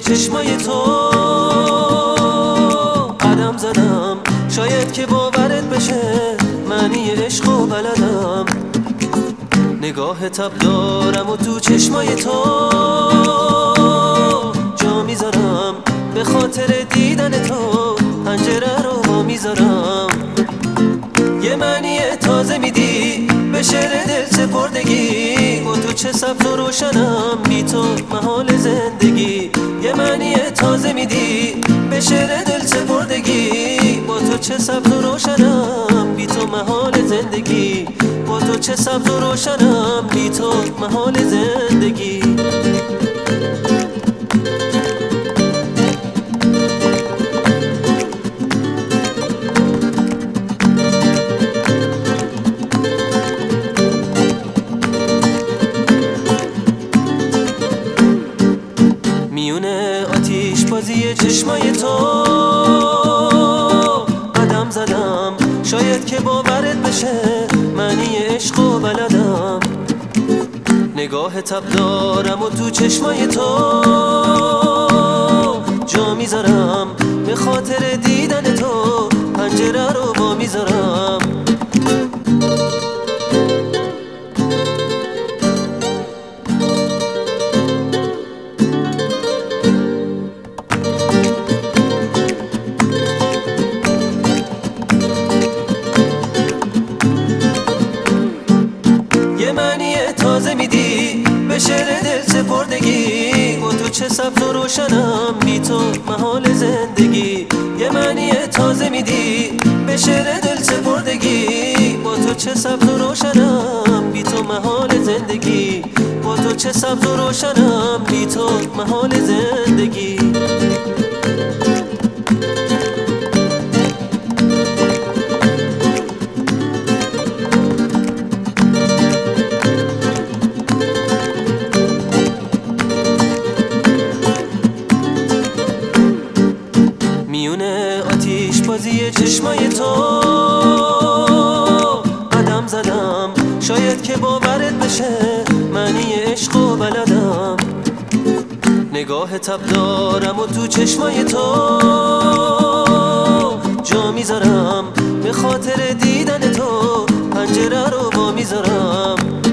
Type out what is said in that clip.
چشمای تو قدم زدم، شاید که باورت بشه معنی عشق و بلدم. نگاه تب دارم و تو چشمای تو جا میذارم، به خاطر دیدن تو پنجره رو وا میذارم. یه معنی تازه میدی به شعر دل سپردگی، با تو چه سبز و روشنم، بی تو محال زندگی. یه معنی تازه میدی به شعر دل سپردگی، با تو چه سبز و روشنم، بی تو محال زندگی. با تو چه سبز و روشنم، بی تو محال زندگی. میونه آتیش بازی چشمای تو قدم زدم، شاید که باورت بشه معنی عشق و بلدم. نگاه تب دارم و تو چشمای تو جا میذارم، به خاطر دیدن تو پنجره رو وا میذارم. یه معنی تازه میدی به شعر دل سپردگی، با تو چه سبز و روشنم، بی تو محال زندگی. یه معنی تازه میدی به شعر دل سپردگی، با تو چه سبز و روشنم، بی تو محال زندگی. با تو چه سبز و روشنم، بی تو محال زندگی. میونه آتیش بازی چشمای تو قدم زدم، شاید که باورت بشه معنی عشق و بلدم. نگاه تب دارم و تو چشمای تو جا میذارم، به خاطر دیدن تو پنجره رو وا میذارم.